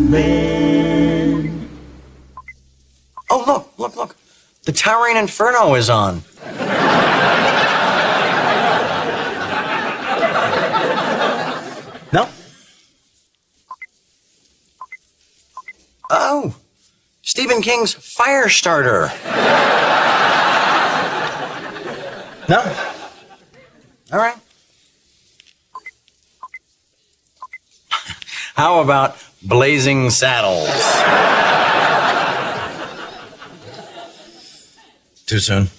men. Oh, look. The Towering Inferno is on. No? Oh, Stephen King's Firestarter. No? All right. How about Blazing Saddles? Too soon.